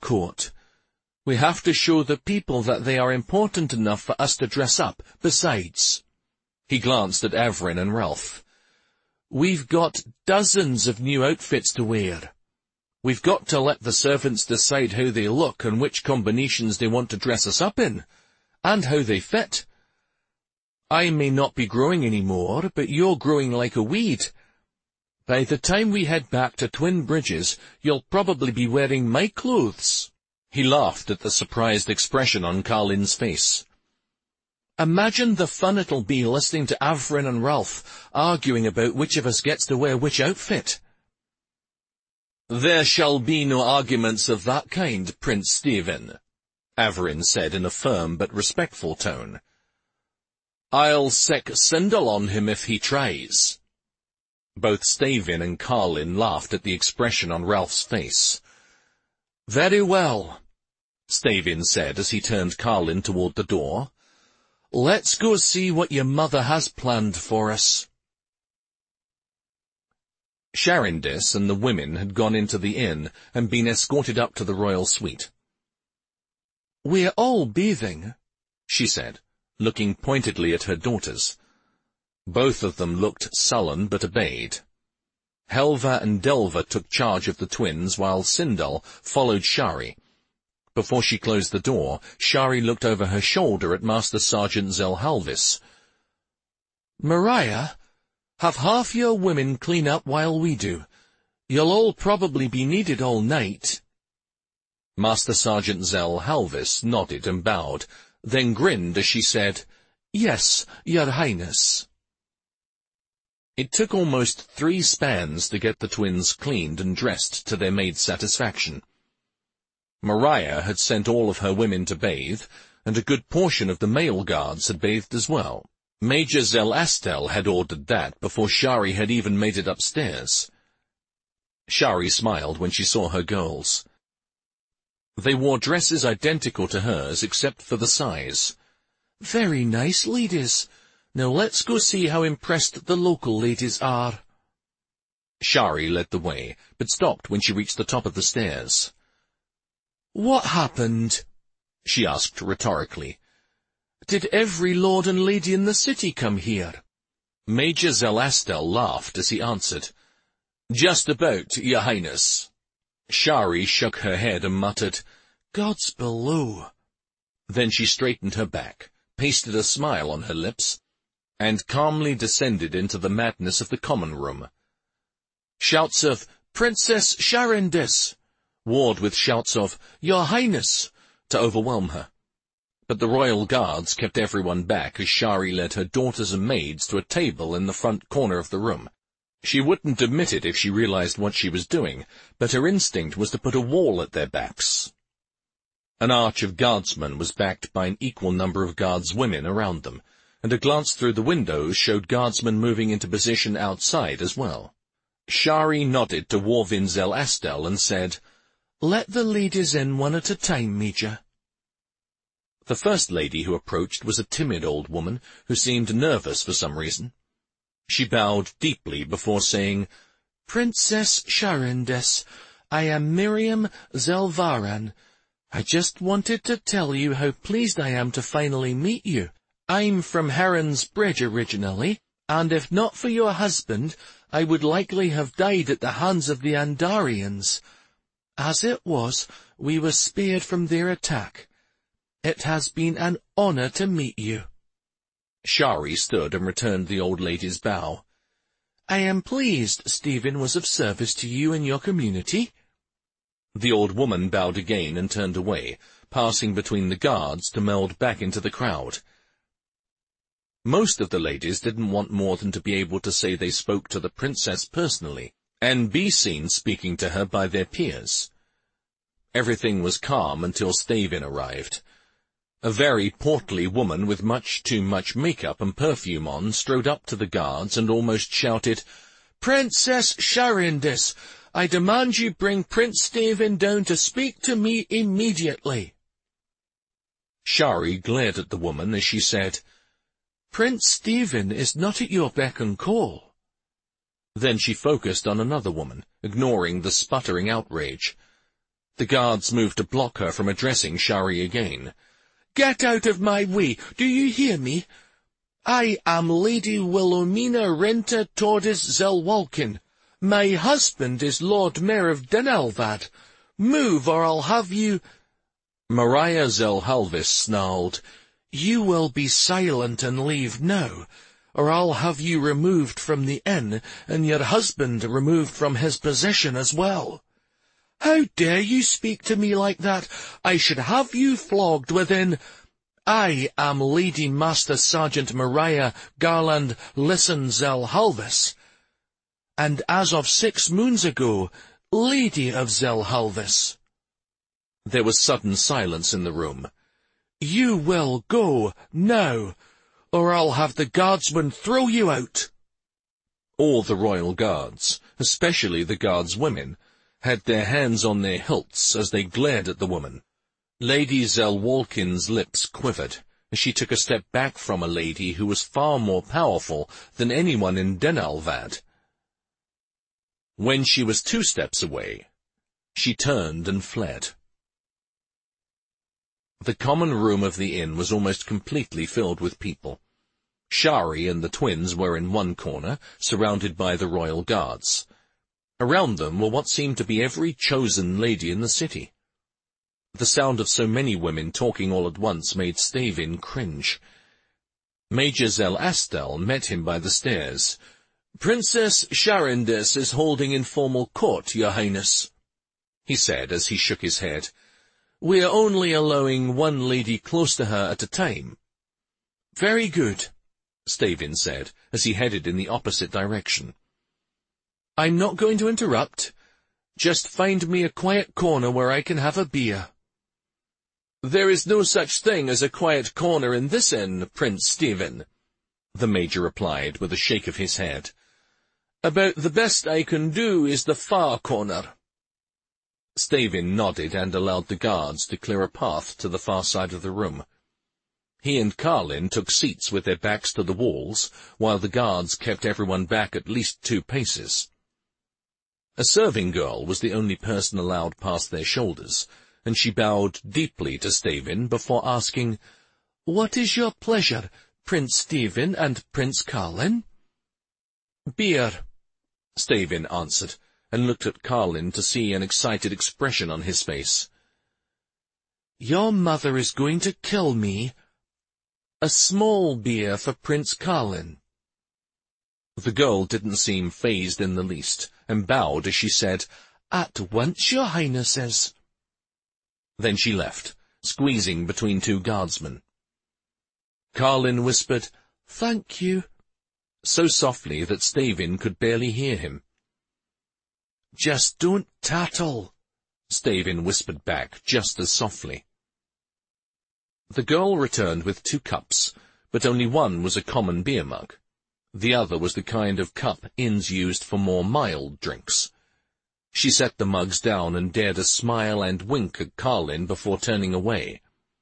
court. We have to show the people that they are important enough for us to dress up. Besides," he glanced at Averin and Ralph, "we've got dozens of new outfits to wear. We've got to let the servants decide how they look and which combinations they want to dress us up in, and how they fit. I may not be growing any more, but you're growing like a weed. By the time we head back to Twin Bridges, you'll probably be wearing my clothes." He laughed at the surprised expression on Carlin's face. "Imagine the fun it'll be listening to Averin and Ralph arguing about which of us gets to wear which outfit." "There shall be no arguments of that kind, Prince Stephen," Averin said in a firm but respectful tone. "I'll sick Sindel on him if he tries." Both Stavin and Carlin laughed at the expression on Ralph's face. "Very well," Stavin said as he turned Carlin toward the door. "Let's go see what your mother has planned for us." Sharindis and the women had gone into the inn and been escorted up to the royal suite. "We're all bathing," she said, looking pointedly at her daughters. Both of them looked sullen but obeyed. Helva and Delva took charge of the twins while Sindel followed Shari. Before she closed the door, Shari looked over her shoulder at Master Sergeant Zelhalvis. "Mariah, have half your women clean up while we do. You'll all probably be needed all night." Master Sergeant Zelhalvis nodded and bowed, then grinned as she said, "Yes, Your Highness." It took almost 3 spans to get the twins cleaned and dressed to their maid's satisfaction. Mariah had sent all of her women to bathe, and a good portion of the male guards had bathed as well. Major Zelastel had ordered that before Shari had even made it upstairs. Shari smiled when she saw her girls. They wore dresses identical to hers except for the size. "Very nice, ladies. Now let's go see how impressed the local ladies are." Shari led the way, but stopped when she reached the top of the stairs. "What happened?" she asked rhetorically. "Did every lord and lady in the city come here?" Major Zelastel laughed as he answered, "Just about, Your Highness." Shari shook her head and muttered, "Gods below." Then she straightened her back, pasted a smile on her lips, and calmly descended into the madness of the common room. Shouts of, "Princess Sharindis!" warred with shouts of, "Your Highness!" to overwhelm her. But the royal guards kept everyone back as Shari led her daughters and maids to a table in the front corner of the room. She wouldn't admit it if she realized what she was doing, but her instinct was to put a wall at their backs. An arch of guardsmen was backed by an equal number of guardswomen around them, and a glance through the windows showed guardsmen moving into position outside as well. Shari nodded to Warvin Zelastel and said, "Let the ladies in one at a time, Major." The first lady who approached was a timid old woman who seemed nervous for some reason. She bowed deeply before saying, "Princess Sharindis, I am Miriam Zelvaran. I just wanted to tell you how pleased I am to finally meet you. I'm from Heron's Bridge originally, and if not for your husband, I would likely have died at the hands of the Andarians. As it was, we were spared from their attack. It has been an honor to meet you." Shari stood and returned the old lady's bow. "I am pleased Stephen was of service to you and your community." The old woman bowed again and turned away, passing between the guards to meld back into the crowd. Most of the ladies didn't want more than to be able to say they spoke to the princess personally, and be seen speaking to her by their peers. Everything was calm until Stavin arrived. A very portly woman with much too much makeup and perfume on strode up to the guards and almost shouted, "Princess Sharindis, I demand you bring Prince Stavin down to speak to me immediately." Shari glared at the woman as she said, "Prince Stephen is not at your beck and call." Then she focused on another woman, ignoring the sputtering outrage. The guards moved to block her from addressing Shari again. "Get out of my way, do you hear me? I am Lady Wilhelmina Renta Tordis Zelwalkin. My husband is Lord Mayor of Denelvad. Move, or I'll have you—" Maria Zelhalvis snarled, "You will be silent and leave now, or I'll have you removed from the inn, and your husband removed from his position as well. How dare you speak to me like that? I should have you flogged within—" "I am Lady Master Sergeant Maria Garland Listen Zelhalvis, and as of 6 moons ago, Lady of Zelhalvis." There was sudden silence in the room. "You will go now, or I'll have the guardsmen throw you out." All the royal guards, especially the guards' women, had their hands on their hilts as they glared at the woman. Lady Zelwalkin's lips quivered as she took a step back from a lady who was far more powerful than anyone in Denalvad. When she was 2 steps away, she turned and fled. The common room of the inn was almost completely filled with people. Shari and the twins were in one corner, surrounded by the royal guards. Around them were what seemed to be every chosen lady in the city. The sound of so many women talking all at once made Stavin cringe. Major Zel Astel met him by the stairs. "Princess Sharindis is holding informal court, Your Highness," he said as he shook his head. "We are only allowing one lady close to her at a time." "Very good," Stavin said as he headed in the opposite direction. "I'm not going to interrupt. Just find me a quiet corner where I can have a beer." "There is no such thing as a quiet corner in this inn, Prince Stephen," the Major replied with a shake of his head. "About the best I can do is the far corner." Stavin nodded and allowed the guards to clear a path to the far side of the room. He and Carlin took seats with their backs to the walls, while the guards kept everyone back at least 2 paces. A serving girl was the only person allowed past their shoulders, and she bowed deeply to Stavin before asking, "What is your pleasure, Prince Stephen and Prince Carlin?" "Beer," Stavin answered, and looked at Carlin to see an excited expression on his face. "Your mother is going to kill me. A small beer for Prince Carlin." The girl didn't seem fazed in the least, and bowed as she said, "At once, Your Highnesses." Then she left, squeezing between 2 guardsmen. Carlin whispered, "Thank you," so softly that Stavin could barely hear him. "Just don't tattle," Stavin whispered back just as softly. The girl returned with 2 cups, but only one was a common beer mug. The other was the kind of cup inns used for more mild drinks. She set the mugs down and dared a smile and wink at Carlin before turning away.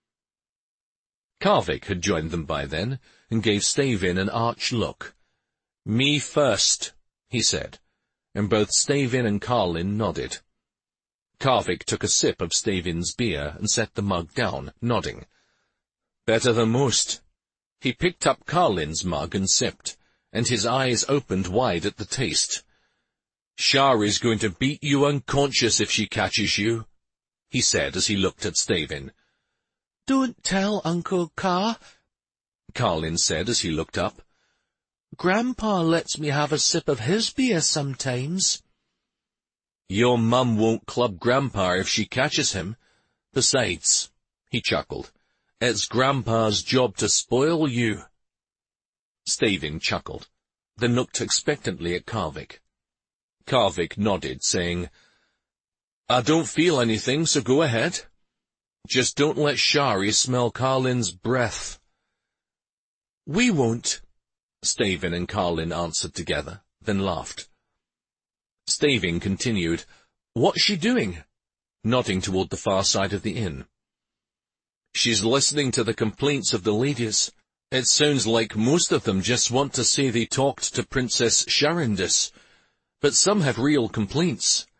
Karvik had joined them by then, and gave Stavin an arch look. "Me first," he said, and both Stavin and Carlin nodded. Karvik took a sip of Stavin's beer and set the mug down, nodding. "Better than most." He picked up Carlin's mug and sipped, and his eyes opened wide at the taste. "Shari's going to beat you unconscious if she catches you," he said as he looked at Stavin. "Don't tell Uncle Car," Carlin said as he looked up. "Grandpa lets me have a sip of his beer sometimes." "Your mum won't club Grandpa if she catches him. Besides," he chuckled, "it's Grandpa's job to spoil you." Stavin chuckled, then looked expectantly at Karvik. Karvik nodded, saying, "I don't feel anything, so go ahead. Just don't let Shari smell Carlin's breath." "We won't," Stavin and Carlin answered together, then laughed. Stavin continued, "What's she doing?" nodding toward the far side of the inn. "She's listening to the complaints of the ladies. It sounds like most of them just want to say they talked to Princess Sharindis, but some have real complaints.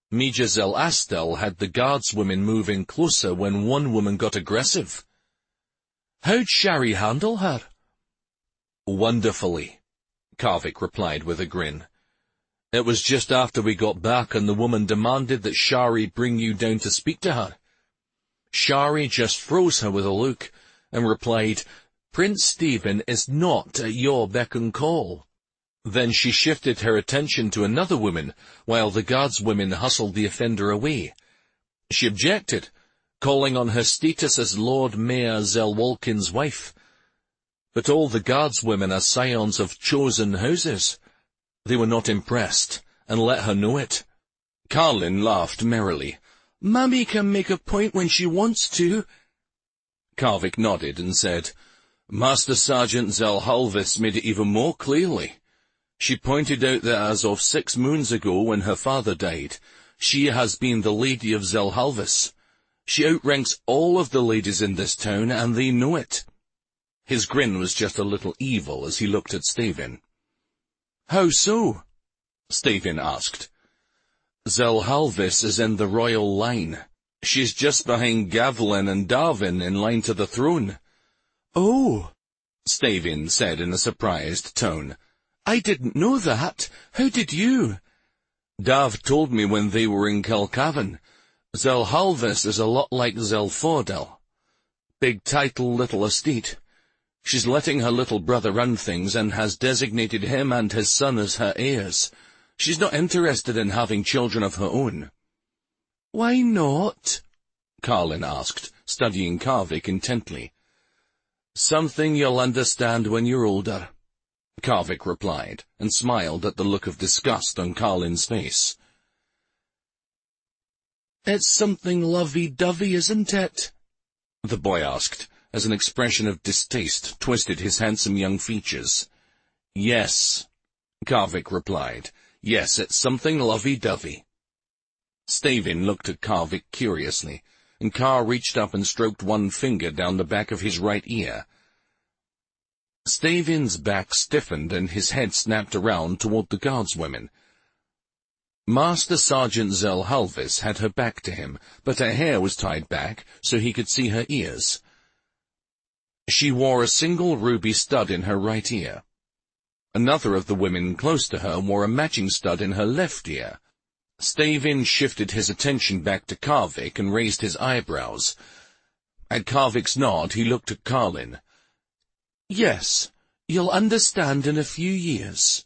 Major Zell Astel had the guardswomen moving closer when one woman got aggressive. "How'd Shari handle her?" "Wonderfully," Karvik replied with a grin. "It was just after we got back and the woman demanded that Shari bring you down to speak to her. Shari just froze her with a look and replied, 'Prince Stephen is not at your beck and call.' Then she shifted her attention to another woman, while the guardswomen hustled the offender away. She objected, calling on her status as Lord Mayor Zelwalkin's wife. But all the guardswomen are scions of chosen houses. They were not impressed, and let her know it." Carlin laughed merrily. "Mummy can make a point when she wants to." Karvik nodded and said, "Master Sergeant Zell Halvis made it even more clearly. She pointed out that as of 6 moons ago, when her father died, she has been the Lady of Zell Halvis. She outranks all of the ladies in this town, and they know it." His grin was just a little evil as he looked at Stavin. "How so?" Stavin asked. "Zell Halvis is in the royal line. She's just behind Gavlin and Darvin in line to the throne." "Oh," Stavin said in a surprised tone. "I didn't know that. How did you?" "Dav told me when they were in Kelkavan. Zell Halvis is a lot like Zell Fordel. Big title, little estate. She's letting her little brother run things and has designated him and his son as her heirs. She's not interested in having children of her own." "Why not?" Carlin asked, studying Karvik intently. "Something you'll understand when you're older," Karvik replied, and smiled at the look of disgust on Carlin's face. "It's something lovey-dovey, isn't it?" the boy asked, as an expression of distaste twisted his handsome young features. "Yes," Karvik replied. "Yes, it's something lovey-dovey." Stavin looked at Karvik curiously, and Kar reached up and stroked one finger down the back of his right ear. Stavin's back stiffened and his head snapped around toward the guardswomen. Master Sergeant Zell Halvis had her back to him, but her hair was tied back so he could see her ears. She wore a single ruby stud in her right ear. Another of the women close to her wore a matching stud in her left ear. Stavin shifted his attention back to Karvik and raised his eyebrows. At Karvik's nod, he looked at Carlin. "Yes, you'll understand in a few years."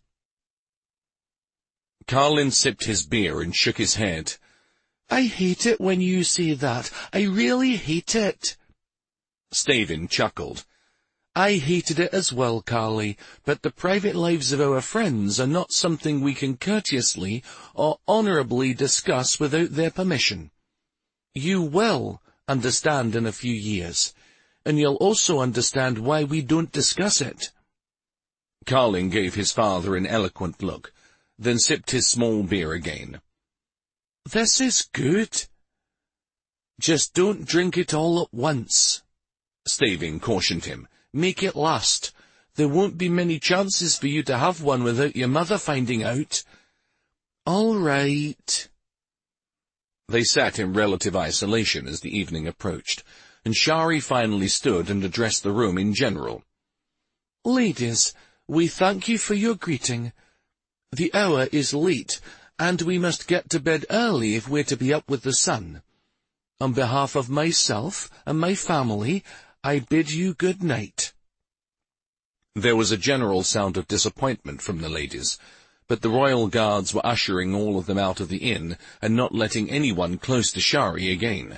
Carlin sipped his beer and shook his head. "I hate it when you say that. I really hate it." Stavin chuckled. "I hated it as well, Carly, but the private lives of our friends are not something we can courteously or honorably discuss without their permission. You will understand in a few years, and you'll also understand why we don't discuss it." Carlin gave his father an eloquent look, then sipped his small beer again. "This is good." "Just don't drink it all at once," Stavin cautioned him. "Make it last. There won't be many chances for you to have one without your mother finding out." "All right." They sat in relative isolation as the evening approached, and Shari finally stood and addressed the room in general. "Ladies, we thank you for your greeting. The hour is late, and we must get to bed early if we're to be up with the sun. On behalf of myself and my family, I bid you good night." There was a general sound of disappointment from the ladies, but the royal guards were ushering all of them out of the inn and not letting anyone close to Shari again.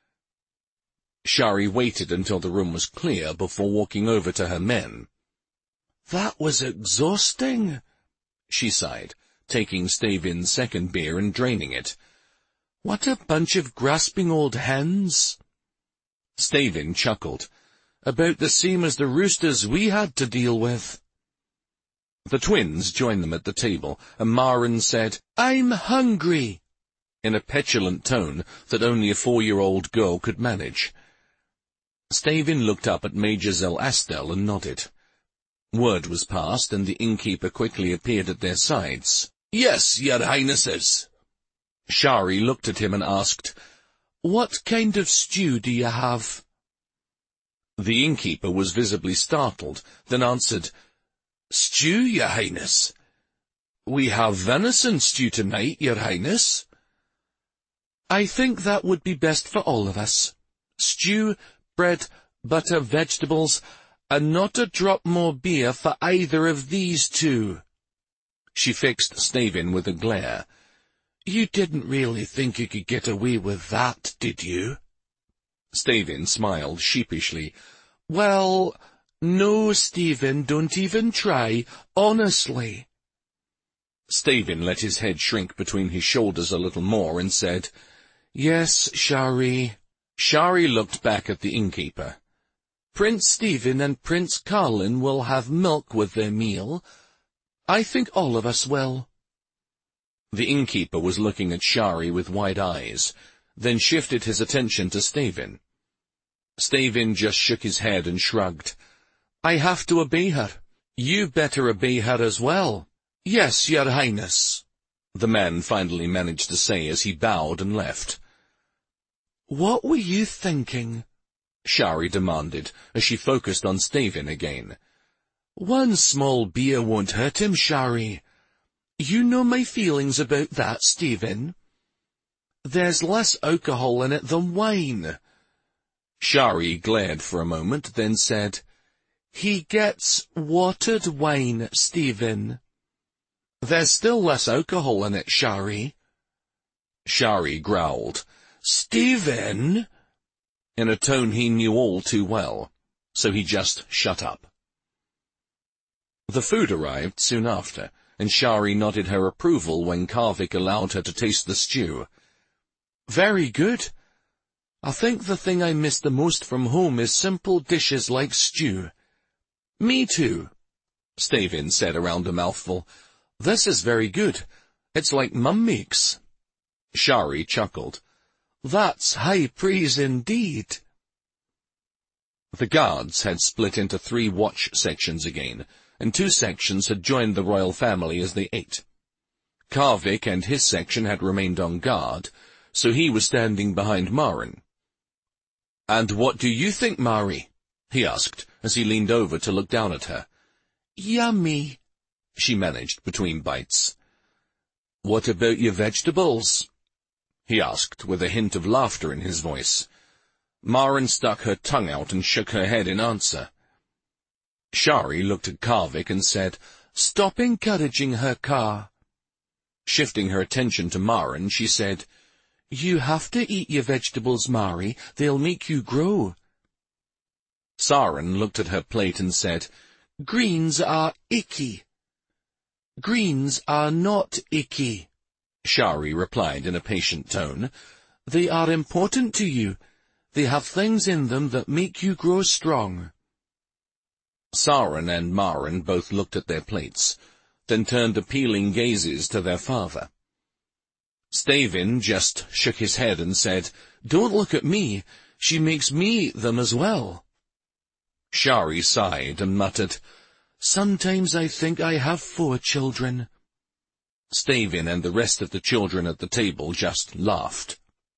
Shari waited until the room was clear before walking over to her men. "That was exhausting," she sighed, taking Stavin's second beer and draining it. "What a bunch of grasping old hens." Stavin chuckled. "About the same as the roosters we had to deal with." The twins joined them at the table, and Maren said, "I'm hungry," in a petulant tone that only a 4-year-old girl could manage. Stavin looked up at Major Zell Astel and nodded. Word was passed, and the innkeeper quickly appeared at their sides. "Yes, your highnesses." Shari looked at him and asked, "What kind of stew do you have?" The innkeeper was visibly startled, then answered, "Stew, your highness. We have venison stew tonight, your highness." "I think that would be best for all of us. Stew, bread, butter, vegetables, and not a drop more beer for either of these two." She fixed Stavin with a glare. "You didn't really think you could get away with that, did you?" Stavin smiled sheepishly. "Well, no, Stephen, don't even try, honestly." Stavin let his head shrink between his shoulders a little more and said, "Yes, Shari." Shari looked back at the innkeeper. "Prince Stephen and Prince Carlin will have milk with their meal. I think all of us will." The innkeeper was looking at Shari with wide eyes, then shifted his attention to Stavin. Stavin just shook his head and shrugged. "I have to obey her. You better obey her as well." "Yes, your highness," the man finally managed to say as he bowed and left. "What were you thinking?" Shari demanded, as she focused on Stavin again. "One small beer won't hurt him, Shari. You know my feelings about that, Stephen. There's less alcohol in it than wine." Shari glared for a moment, then said, "He gets watered wine, Stephen." "There's still less alcohol in it, Shari." Shari growled, "Stephen," in a tone he knew all too well, so he just shut up. The food arrived soon after, and Shari nodded her approval when Karvik allowed her to taste the stew. "Very good. I think the thing I miss the most from home is simple dishes like stew." "Me too," Stavin said around a mouthful. "This is very good. It's like Mum makes." Shari chuckled. "That's high praise indeed." The guards had split into 3 watch sections again, and 2 sections had joined the royal family as they ate. Karvik and his section had remained on guard, so he was standing behind Maren. "And what do you think, Mari?" he asked, as he leaned over to look down at her. "Yummy," she managed between bites. "What about your vegetables?" he asked, with a hint of laughter in his voice. Maren stuck her tongue out and shook her head in answer. Shari looked at Karvik and said, "Stop encouraging her, Kar." Shifting her attention to Maren, she said, "You have to eat your vegetables, Mari. They'll make you grow." Saren looked at her plate and said, "Greens are icky." "Greens are not icky," Shari replied in a patient tone. "They are important to you. They have things in them that make you grow strong." Saren and Maren both looked at their plates, then turned appealing gazes to their father. Stavin just shook his head and said, "Don't look at me. She makes me eat them as well." Shari sighed and muttered, "Sometimes I think I have 4 children." Stavin and the rest of the children at the table just laughed.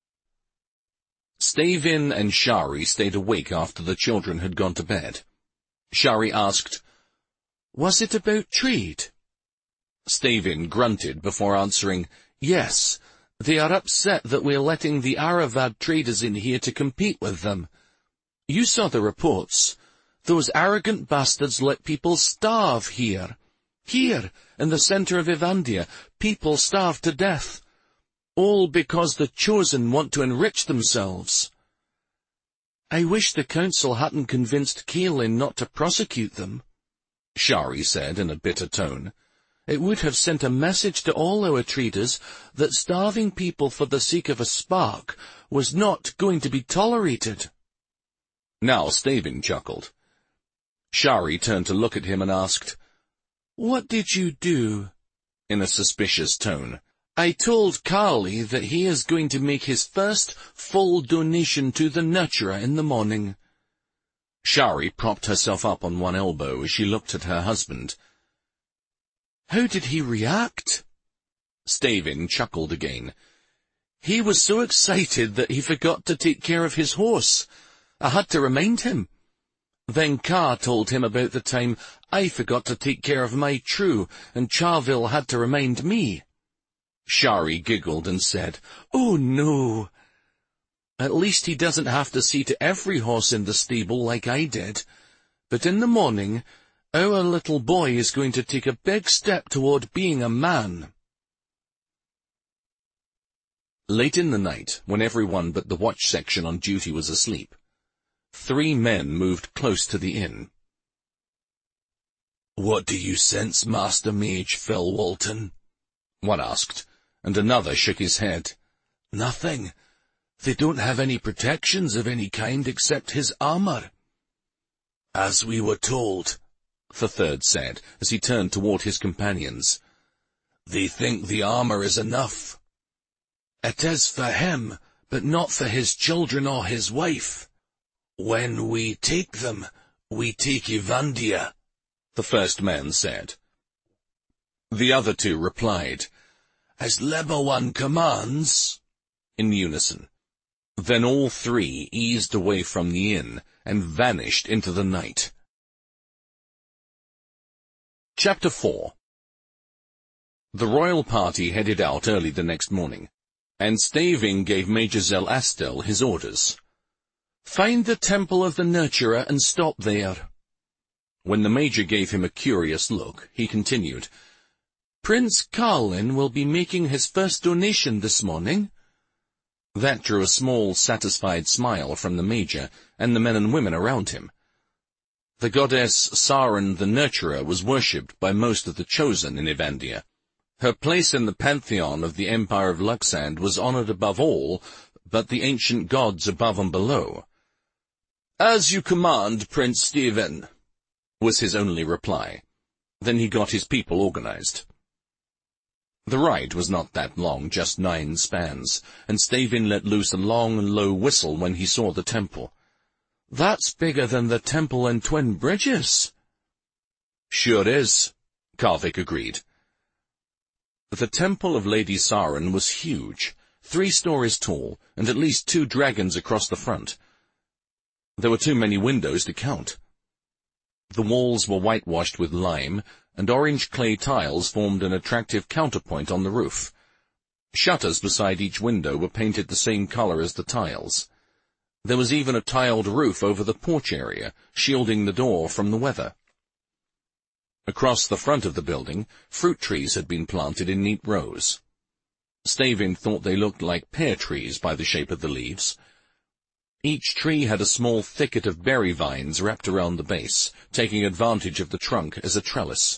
Stavin and Shari stayed awake after the children had gone to bed. Shari asked, "Was it about trade?" Stavin grunted before answering, "Yes, they are upset that we're letting the Aravad traders in here to compete with them. You saw the reports. Those arrogant bastards let people starve here. Here, in the center of Evandia, people starve to death. All because the chosen want to enrich themselves." "I wish the council hadn't convinced Kaelin not to prosecute them," Shari said in a bitter tone. "It would have sent a message to all our traders that starving people for the sake of a spark was not going to be tolerated." Now Stavin chuckled. Shari turned to look at him and asked, "What did you do?" in a suspicious tone. "I told Carly that he is going to make his first full donation to the Nurturer in the morning." Shari propped herself up on one elbow as she looked at her husband. "How did he react?" Stavin chuckled again. He was so excited that he forgot to take care of his horse. I had to remind him. Then Kaa told him about the time I forgot to take care of my true, and Charville had to remind me. Shari giggled and said, "Oh, no. At least he doesn't have to see to every horse in the stable like I did. But in the morning, our little boy is going to take a big step toward being a man." Late in the night, when everyone but the watch section on duty was asleep, 3 men moved close to the inn. "What do you sense, Master Mage Phil Walton?" one asked, and another shook his head. "Nothing. They don't have any protections of any kind except his armor." "As we were told," the third said, as he turned toward his companions. "They think the armor is enough." "It is for him, but not for his children or his wife. When we take them, we take Evandia," the first man said. The other 2 replied, "As Lebawan commands," in unison. Then all 3 eased away from the inn and vanished into the night. Chapter 4. The royal party headed out early the next morning, and Staving gave Major Zell Astel his orders. "Find the Temple of the Nurturer and stop there." When the Major gave him a curious look, he continued, "Prince Carlin will be making his first donation this morning." That drew a small, satisfied smile from the Major and the men and women around him. The goddess Saran the Nurturer was worshipped by most of the Chosen in Evandia. Her place in the pantheon of the Empire of Luxand was honored above all, but the ancient gods above and below. "As you command, Prince Stephen," was his only reply. Then he got his people organized. The ride was not that long, just 9 spans, and Stavin let loose a long and low whistle when he saw the temple. "That's bigger than the temple in Twin Bridges." "Sure is," Karvik agreed. The temple of Lady Saran was huge, 3 stories tall, and at least 2 dragons across the front. There were too many windows to count. The walls were whitewashed with lime, and orange clay tiles formed an attractive counterpoint on the roof. Shutters beside each window were painted the same color as the tiles. There was even a tiled roof over the porch area, shielding the door from the weather. Across the front of the building, fruit trees had been planted in neat rows. Stavin thought they looked like pear trees by the shape of the leaves. Each tree had a small thicket of berry vines wrapped around the base, taking advantage of the trunk as a trellis.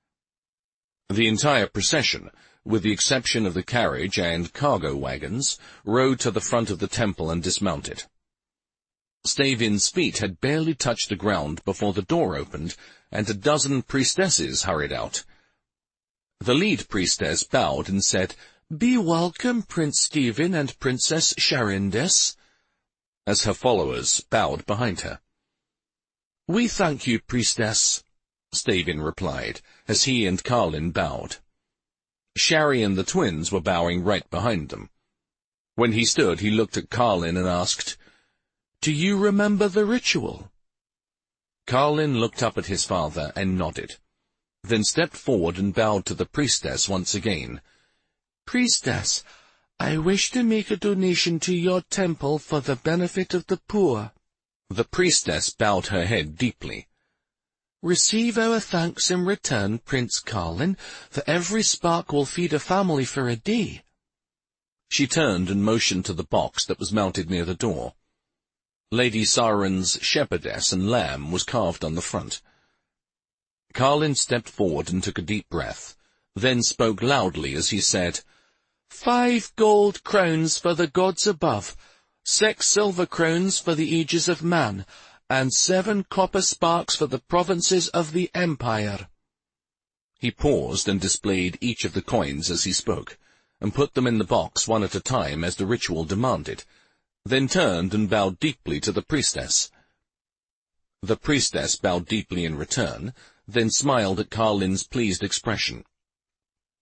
The entire procession, with the exception of the carriage and cargo wagons, rode to the front of the temple and dismounted. Stavin's feet had barely touched the ground before the door opened, and a dozen priestesses hurried out. The lead priestess bowed and said, "Be welcome, Prince Stephen and Princess Sharindes," as her followers bowed behind her. "We thank you, priestess," Stavin replied, as he and Carlin bowed. Shari and the twins were bowing right behind them. When he stood, he looked at Carlin and asked, "Do you remember the ritual?" Carlin looked up at his father and nodded, then stepped forward and bowed to the priestess once again. "Priestess, I wish to make a donation to your temple for the benefit of the poor." The priestess bowed her head deeply. "Receive our thanks in return, Prince Carlin, for every spark will feed a family for a day." She turned and motioned to the box that was mounted near the door. Lady Saren's shepherdess and lamb was carved on the front. Carlin stepped forward and took a deep breath, then spoke loudly as he said, 5 gold crowns for the gods above, 6 silver crowns for the ages of man, and 7 copper sparks for the provinces of the empire." He paused and displayed each of the coins as he spoke, and put them in the box one at a time as the ritual demanded, then turned and bowed deeply to the priestess. The priestess bowed deeply in return, then smiled at Carlin's pleased expression.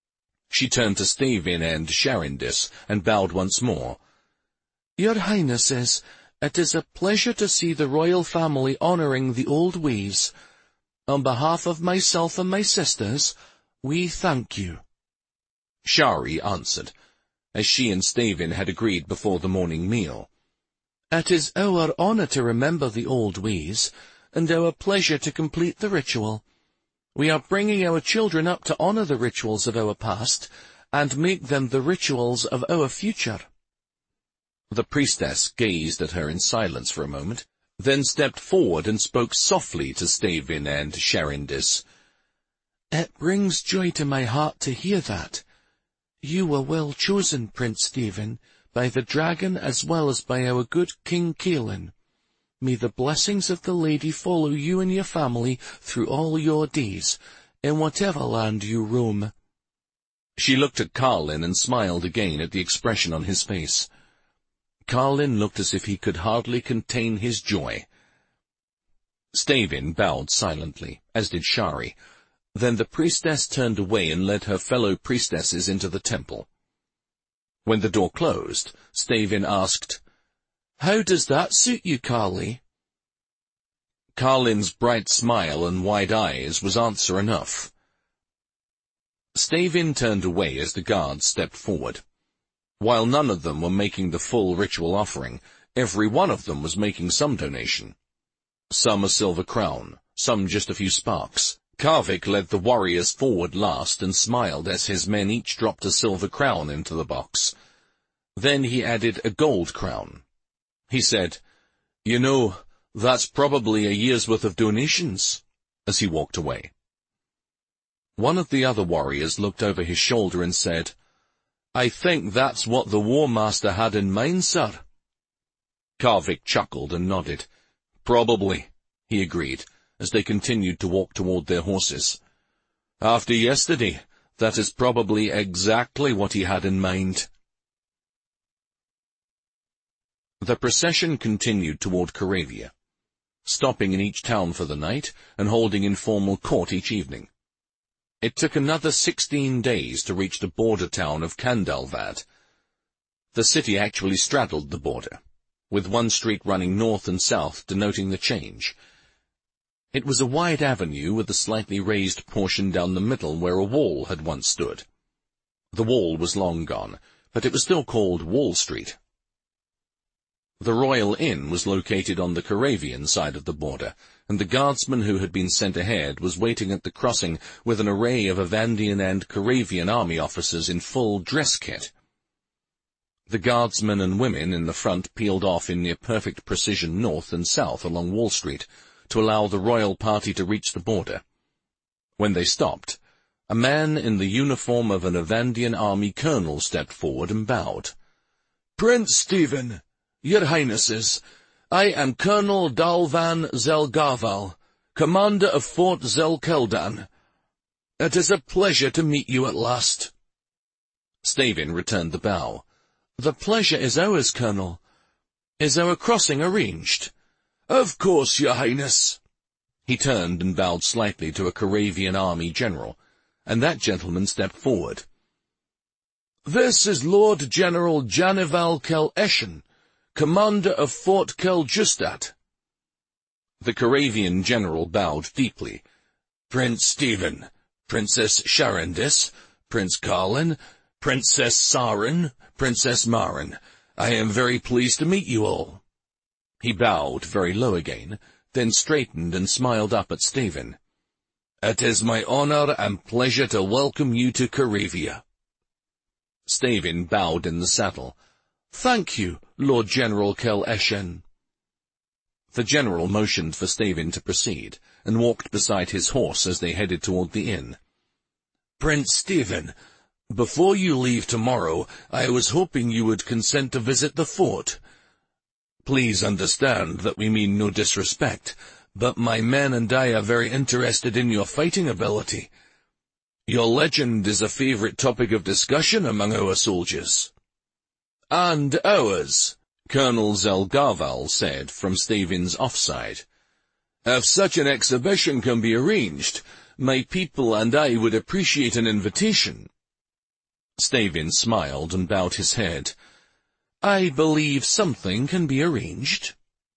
She turned to Stavin and Sharindis and bowed once more. Your Highnesses, it is a pleasure to see the royal family honouring the old ways. On behalf of myself and my sisters, we thank you. Shari answered, as she and Stavin had agreed before the morning meal. It is our honour to remember the old ways, and our pleasure to complete the ritual. We are bringing our children up to honour the rituals of our past, and make them the rituals of our future. The priestess gazed at her in silence for a moment, then stepped forward and spoke softly to Stavin and Sharindis. It brings joy to my heart to hear that. You were well chosen, Prince Stephen, by the dragon as well as by our good King Kaelin. May the blessings of the lady follow you and your family through all your days, in whatever land you roam. She looked at Carlin and smiled again at the expression on his face. Carlin looked as if he could hardly contain his joy. Stavin bowed silently, as did Shari. Then the priestess turned away and led her fellow priestesses into the temple. When the door closed, Stavin asked, "How does that suit you, Carly?" Carlin's bright smile and wide eyes was answer enough. Stavin turned away as the guards stepped forward. While none of them were making the full ritual offering, every one of them was making some donation. Some a silver crown, some just a few sparks. Karvik led the warriors forward last and smiled as his men each dropped a silver crown into the box. Then he added a gold crown. He said, "You know, that's probably a year's worth of donations," as he walked away. One of the other warriors looked over his shoulder and said, "I think that's what the War Master had in mind, sir." Karvik chuckled and nodded. "Probably," he agreed, as they continued to walk toward their horses. "After yesterday, that is probably exactly what he had in mind." The procession continued toward Karavia, stopping in each town for the night and holding informal court each evening. It took another 16 days to reach the border town of Kandalvad. The city actually straddled the border, with one street running north and south denoting the change. It was a wide avenue with a slightly raised portion down the middle where a wall had once stood. The wall was long gone, but it was still called Wall Street. The Royal Inn was located on the Karavian side of the border, and the guardsman who had been sent ahead was waiting at the crossing with an array of Avandian and Karavian army officers in full dress kit. The guardsmen and women in the front peeled off in near-perfect precision north and south along Wall Street to allow the royal party to reach the border. When they stopped, a man in the uniform of an Avandian army colonel stepped forward and bowed. "Prince Stephen, Your Highnesses, I am Colonel Dalvan Zelgarval, commander of Fort Zelkeldan. It is a pleasure to meet you at last." Stavin returned the bow. "The pleasure is ours, Colonel. Is our crossing arranged?" "Of course, Your Highness." He turned and bowed slightly to a Karavian army general, and that gentleman stepped forward. "This is Lord General Janival Kel Eshen, commander of Fort Kel Justat." The Karavian general bowed deeply. "Prince Stephen, Princess Sharindis, Prince Carlin, Princess Sarin, Princess Marin, I am very pleased to meet you all." He bowed very low again, then straightened and smiled up at Stavin. "It is my honor and pleasure to welcome you to Karavia." Stavin bowed in the saddle. "Thank you, Lord General Kel Eshen." The general motioned for Stavin to proceed, and walked beside his horse as they headed toward the inn. "Prince Stephen, before you leave tomorrow, I was hoping you would consent to visit the fort. Please understand that we mean no disrespect, but my men and I are very interested in your fighting ability. Your legend is a favorite topic of discussion among our soldiers." "And ours," Colonel Zelgarval said from Stavin's offside. "If such an exhibition can be arranged, my people and I would appreciate an invitation." Stavin smiled and bowed his head. I believe something can be arranged.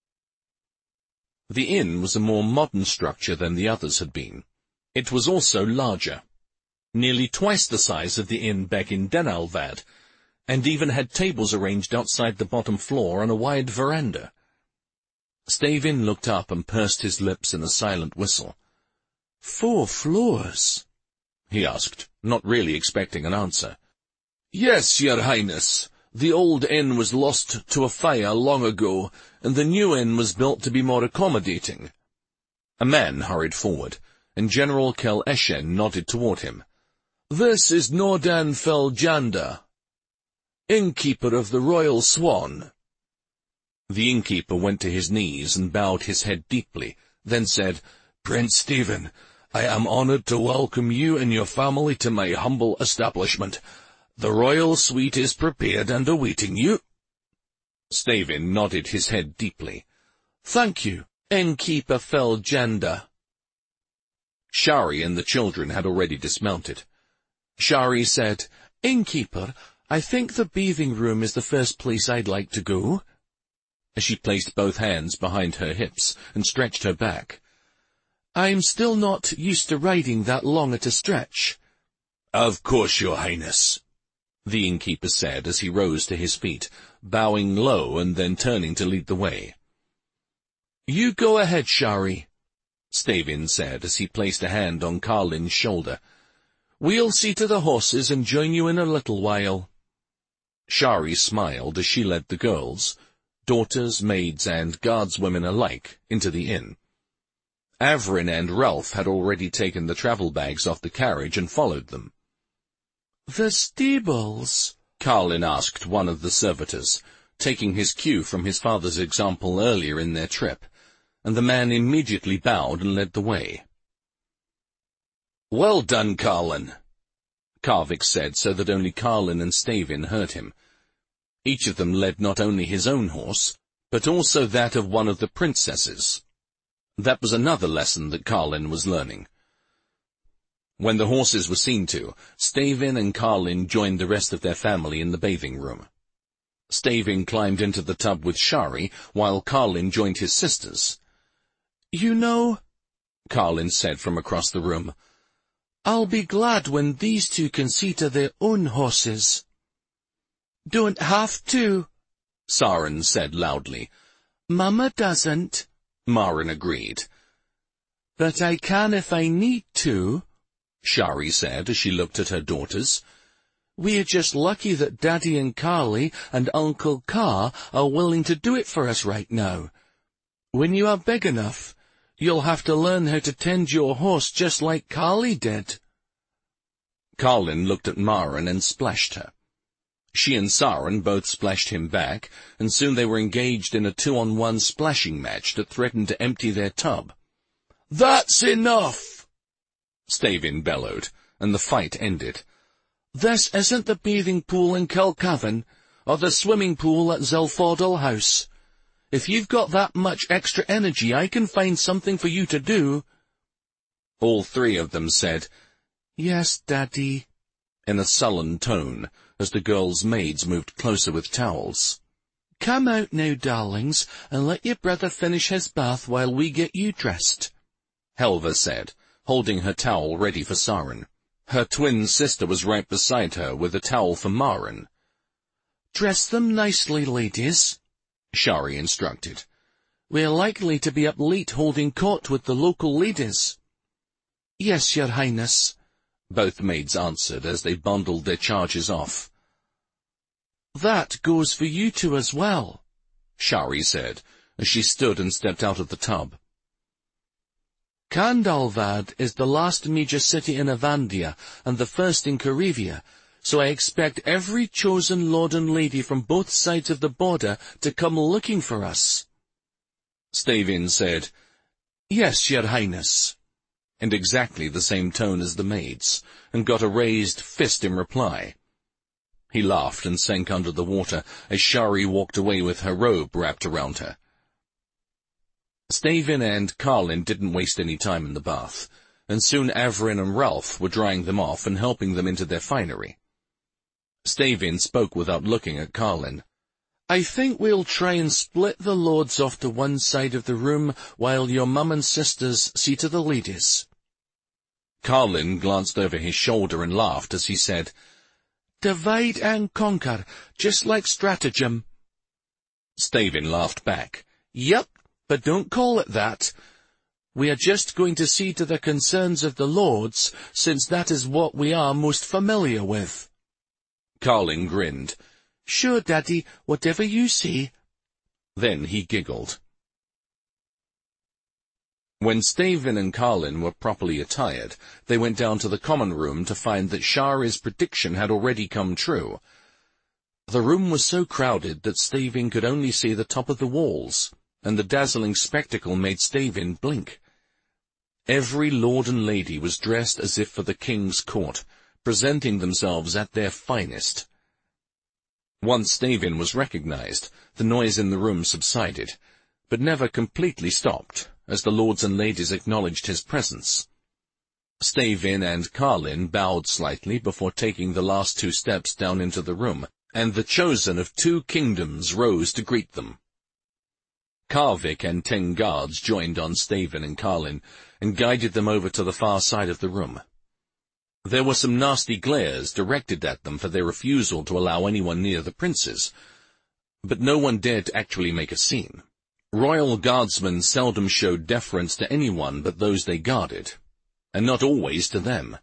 The inn was a more modern structure than the others had been. It was also larger, nearly twice the size of the inn back in Den Alvad, and even had tables arranged outside the bottom floor on a wide veranda. Stavin looked up and pursed his lips in a silent whistle. 4 floors? He asked, not really expecting an answer. Yes, Your Highness. The old inn was lost to a fire long ago, and the new inn was built to be more accommodating. A man hurried forward, and General Kel Eshen nodded toward him. This is Nordan Feljanda, innkeeper of the Royal Swan. The innkeeper went to his knees and bowed his head deeply, then said, Prince Stephen, I am honored to welcome you and your family to my humble establishment. The royal suite is prepared and awaiting you. Stavin nodded his head deeply. Thank you, innkeeper Feljanda. Shari and the children had already dismounted. Shari said, Innkeeper, I think the bathing room is the first place I'd like to go. As she placed both hands behind her hips and stretched her back. I'm still not used to riding that long at a stretch. Of course, Your Highness, the innkeeper said as he rose to his feet, bowing low and then turning to lead the way. You go ahead, Shari, Stavin said as he placed a hand on Karlin's shoulder. We'll see to the horses and join you in a little while. Shari smiled as she led the girls, daughters, maids, and guardswomen alike, into the inn. Averin and Ralph had already taken the travel bags off the carriage and followed them. The stables? Karlin asked one of the servitors, taking his cue from his father's example earlier in their trip, and the man immediately bowed and led the way. Well done, Karlin, Karvik said so that only Karlin and Stavin heard him. Each of them led not only his own horse, but also that of one of the princesses. That was another lesson that Karlin was learning. When the horses were seen to, Stavin and Karlin joined the rest of their family in the bathing room. Stavin climbed into the tub with Shari, while Karlin joined his sisters. You know, Karlin said from across the room, I'll be glad when these two can see to their own horses. Don't have to, Saren said loudly. Mama doesn't, Marin agreed. But I can if I need to, Shari said as she looked at her daughters. We're just lucky that Daddy and Carly and Uncle Car are willing to do it for us right now. When you are big enough, you'll have to learn how to tend your horse just like Carly did. Karlin looked at Marin and splashed her. She and Saren both splashed him back, and soon they were engaged in a 2-on-1 splashing match that threatened to empty their tub. That's enough! Stavin bellowed, and the fight ended. This isn't the bathing pool in Kilcavan, or the swimming pool at Zelfordal House. If you've got that much extra energy, I can find something for you to do. All three of them said, Yes, Daddy, in a sullen tone, as the girls' maids moved closer with towels. Come out now, darlings, and let your brother finish his bath while we get you dressed, Helva said, holding her towel ready for Saren. Her twin sister was right beside her with a towel for Marin. Dress them nicely, ladies, Shari instructed. We're likely to be up late holding court with the local ladies. Yes, Your Highness, both maids answered as they bundled their charges off. That goes for you two as well, Shari said, as she stood and stepped out of the tub. Kandalvad is the last major city in Avandia and the first in Karivia, so I expect every chosen lord and lady from both sides of the border to come looking for us. Stavin said, Yes, Your Highness, in exactly the same tone as the maids, and got a raised fist in reply. He laughed and sank under the water as Shari walked away with her robe wrapped around her. Stavin and Karlin didn't waste any time in the bath, and soon Averin and Ralph were drying them off and helping them into their finery. Stavin spoke without looking at Carlin. I think we'll try and split the lords off to one side of the room while your mum and sisters see to the ladies. Carlin glanced over his shoulder and laughed as he said, Divide and conquer, just like stratagem. Stavin laughed back. Yep, but don't call it that. We are just going to see to the concerns of the lords, since that is what we are most familiar with. Carlin grinned. Sure, Daddy, whatever you see. Then he giggled. When Stavin and Carlin were properly attired, they went down to the common room to find that Shari's prediction had already come true. The room was so crowded that Stavin could only see the top of the walls, and the dazzling spectacle made Stavin blink. Every lord and lady was dressed as if for the king's court, presenting themselves at their finest. Once Stavin was recognized, the noise in the room subsided, but never completely stopped, as the lords and ladies acknowledged his presence. Stavin and Carlin bowed slightly before taking the last 2 steps down into the room, and the chosen of 2 kingdoms rose to greet them. Karvik and 10 guards joined on Stavin and Carlin, and guided them over to the far side of the room. There were some nasty glares directed at them for their refusal to allow anyone near the princes, but no one dared to actually make a scene. Royal guardsmen seldom showed deference to anyone but those they guarded, and not always to them.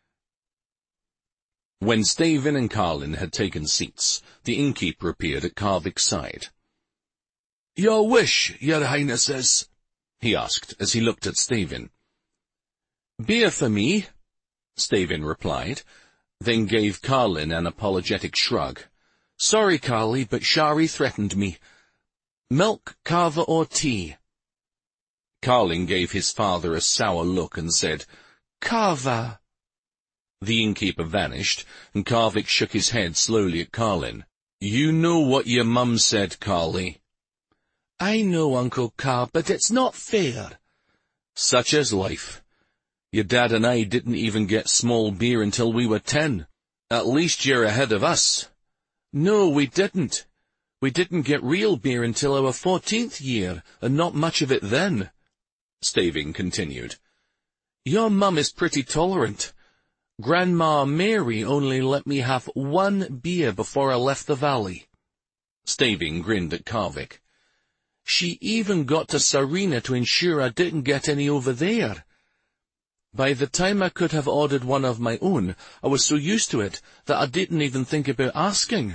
When Stavin and Carlin had taken seats, the innkeeper appeared at Karvik's side. "Your wish, your highnesses?" he asked as he looked at Stavin. "Beer for me," Stavin replied, then gave Carlin an apologetic shrug. "Sorry, Carly, but Shari threatened me. Milk, kava, or tea?" Carlin gave his father a sour look and said, "Kava." The innkeeper vanished, and Karvik shook his head slowly at Carlin. "You know what your mum said, Carly." "I know, Uncle Car, but it's not fair." "Such is life. Your dad and I didn't even get small beer until we were 10. At least you're ahead of us." "No, we didn't. We didn't get real beer until our 14th year, and not much of it then," Stavin continued. "Your mum is pretty tolerant. Grandma Mary only let me have 1 beer before I left the valley." Stavin grinned at Karvik. "She even got to Sarina to ensure I didn't get any over there. By the time I could have ordered one of my own, I was so used to it that I didn't even think about asking."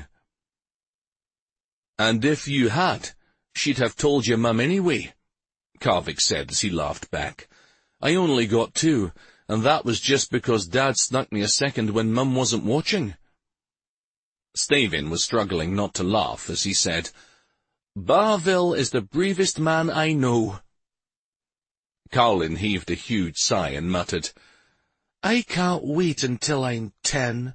"And if you had, she'd have told your mum anyway," Karvik said as he laughed back. "I only got 2, and that was just because Dad snuck me a second when Mum wasn't watching." Stavin was struggling not to laugh as he said, "Barville is the bravest man I know." Carlin heaved a huge sigh and muttered, "I can't wait until I'm 10.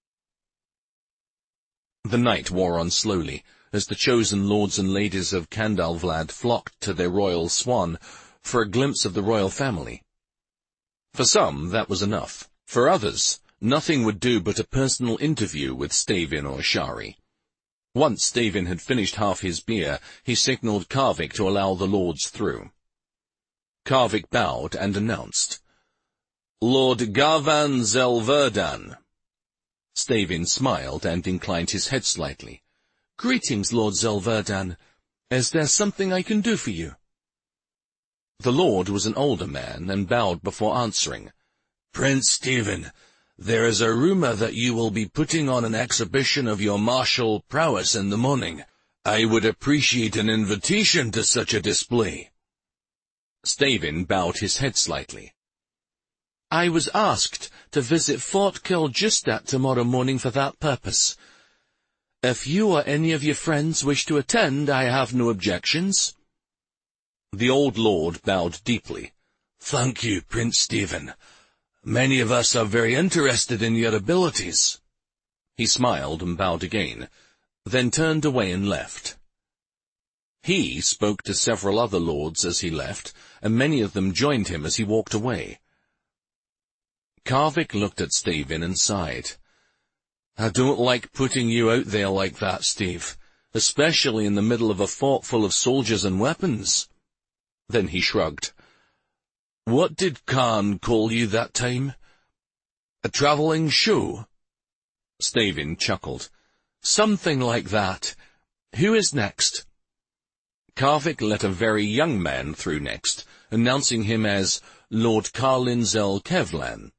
The night wore on slowly, as the chosen lords and ladies of Kandalvlad flocked to their royal swan for a glimpse of the royal family. For some, that was enough. For others, nothing would do but a personal interview with Stavin or Shari. Once Stavin had finished half his beer, he signalled Karvik to allow the lords through. Karvik bowed and announced, "Lord Garvan Zelverdan." Stavin smiled and inclined his head slightly. "Greetings, Lord Zelverdan. Is there something I can do for you?" The lord was an older man and bowed before answering. "Prince Stavin, there is a rumor that you will be putting on an exhibition of your martial prowess in the morning. I would appreciate an invitation to such a display." Stavin bowed his head slightly. "I was asked to visit Fort Killjustat tomorrow morning for that purpose. If you or any of your friends wish to attend, I have no objections." The old lord bowed deeply. "Thank you, Prince Stavin. Many of us are very interested in your abilities." He smiled and bowed again, then turned away and left. He spoke to several other lords as he left, and many of them joined him as he walked away. Karvik looked at Stavin and sighed. I don't like putting you out there like that, Steve, especially in the middle of a fort full of soldiers and weapons. Then he shrugged. What did Khan call you that time? A travelling show? Stavin chuckled. Something like that. Who is next? Karvik let a very young man through next, announcing him as Lord Karlin Zel-Kevlan.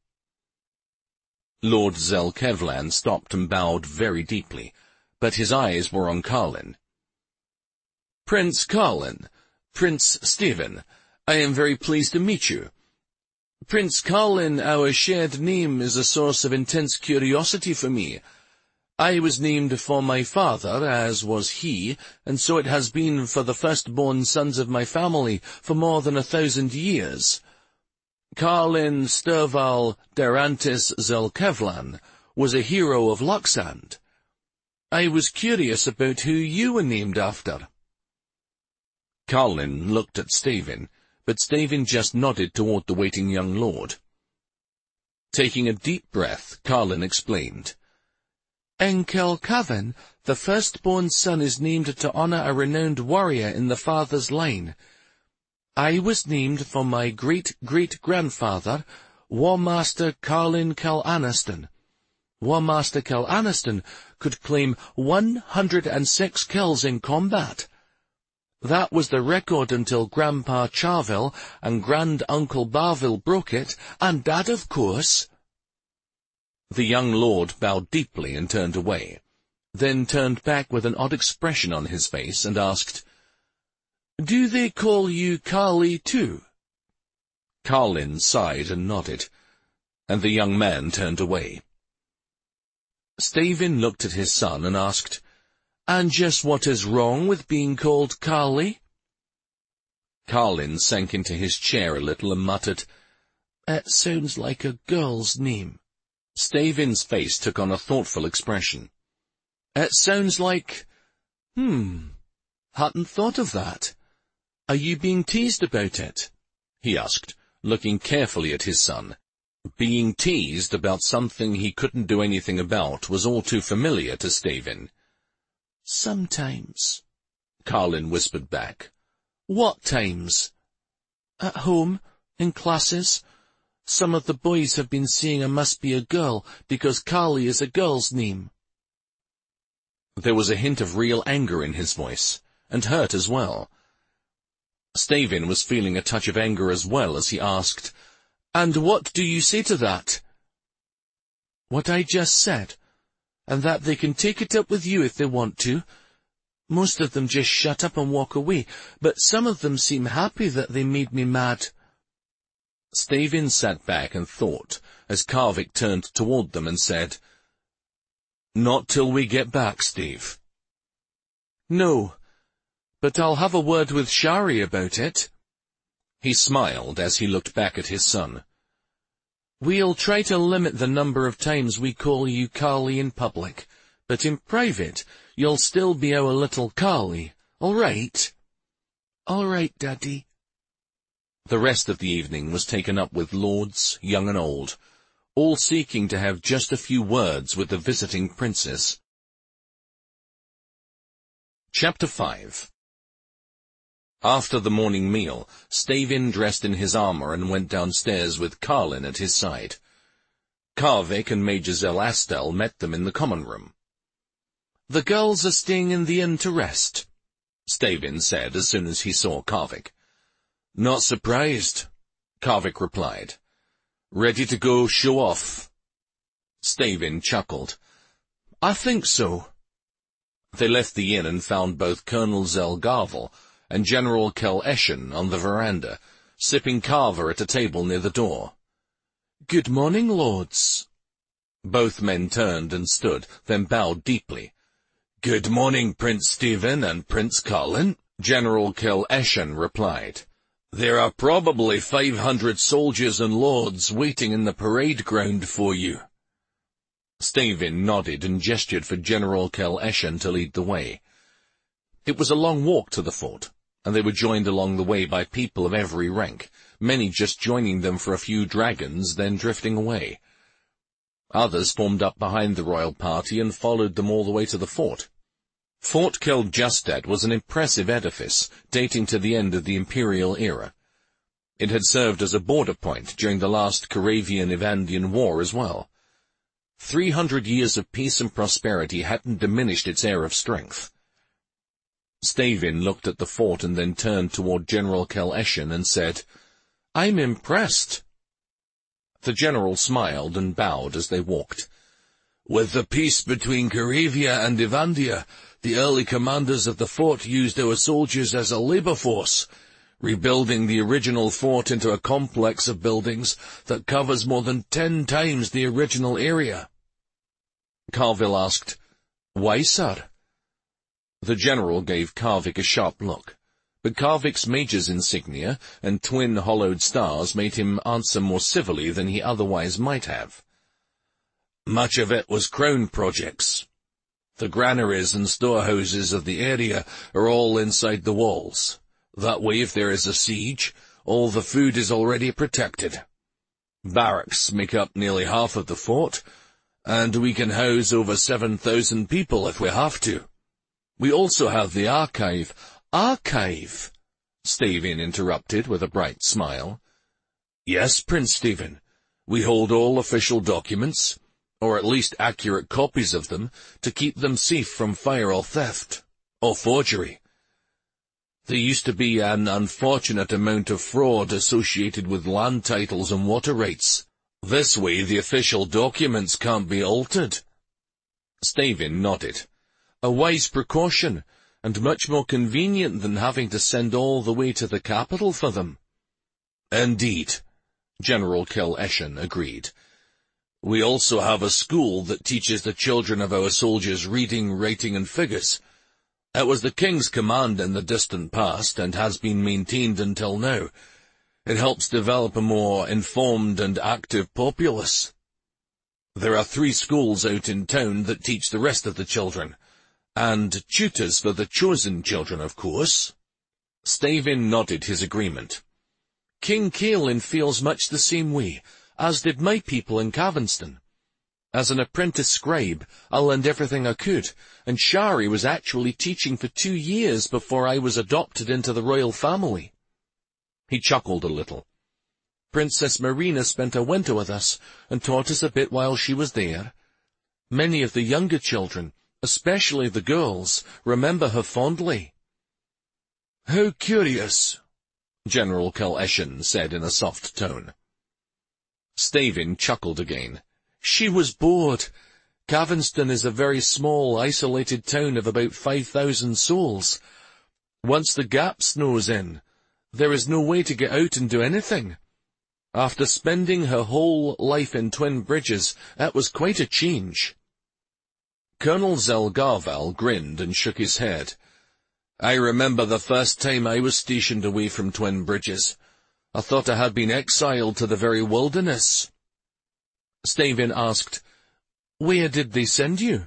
Lord Zel-Kevlan stopped and bowed very deeply, but his eyes were on Karlin. Prince Karlin, Prince Stephen, I am very pleased to meet you. Prince Karlin, our shared name is a source of intense curiosity for me. I was named for my father, as was he, and so it has been for the firstborn sons of my family for more than 1,000 years. Karlin Sturval Derantis Zel-Kevlan was a hero of Luxand. I was curious about who you were named after. Karlin looked at Stavin, but Stavin just nodded toward the waiting young lord. Taking a deep breath, Karlin explained. Enkel Kavan, the firstborn son, is named to honor a renowned warrior in the father's line. I was named for my great-great-grandfather, War Master Karlin Kel Aniston. War Master Kel Aniston could claim 106 kills in combat. That was the record until Grandpa Charville and Grand-Uncle Barville broke it, and Dad, of course. The young lord bowed deeply and turned away, then turned back with an odd expression on his face and asked, Do they call you Karli too? Karlin sighed and nodded, and the young man turned away. Stavin looked at his son and asked, And just what is wrong with being called Karli? Karlin sank into his chair a little and muttered, It sounds like a girl's name. Stavin's face took on a thoughtful expression. It sounds like... hadn't thought of that. Are you being teased about it? He asked, looking carefully at his son. Being teased about something he couldn't do anything about was all too familiar to Stavin. Sometimes, Karlin whispered back. What times? At home, in classes. Some of the boys have been saying I must be a girl because Karli is a girl's name. There was a hint of real anger in his voice, and hurt as well. Stavin was feeling a touch of anger as well as he asked, And what do you say to that? What I just said, and that they can take it up with you if they want to. Most of them just shut up and walk away, but some of them seem happy that they made me mad. Stavin sat back and thought, as Karvik turned toward them and said, Not till we get back, Steve. No, but I'll have a word with Shari about it. He smiled as he looked back at his son. We'll try to limit the number of times we call you Karli in public, but in private, you'll still be our little Karli, all right? All right, Daddy. The rest of the evening was taken up with lords, young and old, all seeking to have just a few words with the visiting princess. Chapter 5. After the morning meal, Stavin dressed in his armor and went downstairs with Karlin at his side. Karvik and Major Zel-Astel met them in the common room. The girls are staying in the inn to rest, Stavin said as soon as he saw Karvik. Not surprised, Karvik replied. Ready to go show off? Stavin chuckled. I think so. They left the inn and found both Colonel Zelgarvel and General Kel Eshen on the veranda, sipping kava at a table near the door. Good morning, lords. Both men turned and stood, then bowed deeply. Good morning, Prince Stephen and Prince Karlin, General Kel Eshen replied. There are probably 500 soldiers and lords waiting in the parade ground for you. Stavin nodded and gestured for General Kel Eshen to lead the way. It was a long walk to the fort, and they were joined along the way by people of every rank, many just joining them for a few dragons, then drifting away. Others formed up behind the royal party and followed them all the way to the fort. Fort Kjell-Justad was an impressive edifice, dating to the end of the imperial era. It had served as a border point during the last Karavian-Ivandian War as well. 300 years of peace and prosperity hadn't diminished its air of strength. Stavin looked at the fort and then turned toward General Kel-Eshen and said, "I'm impressed." The general smiled and bowed as they walked. "With the peace between Karavia and Ivandia, the early commanders of the fort used our soldiers as a labor force, rebuilding the original fort into a complex of buildings that covers more than 10 times the original area." Carville asked, "Why, sir?" The general gave Karvik a sharp look, but Karvik's major's insignia and twin hollowed stars made him answer more civilly than he otherwise might have. "Much of it was crown projects. The granaries and storehouses of the area are all inside the walls. That way, if there is a siege, all the food is already protected. Barracks make up nearly half of the fort, and we can house over 7,000 people if we have to. We also have the archive." "Archive?" Stavin interrupted with a bright smile. "Yes, Prince Stephen. We hold all official documents, or at least accurate copies of them, to keep them safe from fire or theft, or forgery. There used to be an unfortunate amount of fraud associated with land titles and water rights. This way the official documents can't be altered." Stavin nodded. "A wise precaution, and much more convenient than having to send all the way to the capital for them." "Indeed," General Kel-Eshen agreed. "We also have a school that teaches the children of our soldiers reading, writing, and figures. It was the king's command in the distant past, and has been maintained until now. It helps develop a more informed and active populace. There are 3 schools out in town that teach the rest of the children, and tutors for the chosen children, of course." Stavin nodded his agreement. "King Caelin feels much the same way, as did my people in Cavenston. As an apprentice scribe, I learned everything I could, and Shari was actually teaching for 2 years before I was adopted into the royal family." He chuckled a little. "Princess Marina spent a winter with us, and taught us a bit while she was there. Many of the younger children, especially the girls, remember her fondly." "How curious," General Kel-Eshen said in a soft tone. Stavin chuckled again. "She was bored. Cavenston is a very small, isolated town of about 5,000 souls. Once the gap snows in, there is no way to get out and do anything. After spending her whole life in Twin Bridges, that was quite a change." Colonel Zelgarval grinned and shook his head. "I remember the first time I was stationed away from Twin Bridges. I thought I had been exiled to the very wilderness." Stavin asked, "Where did they send you?"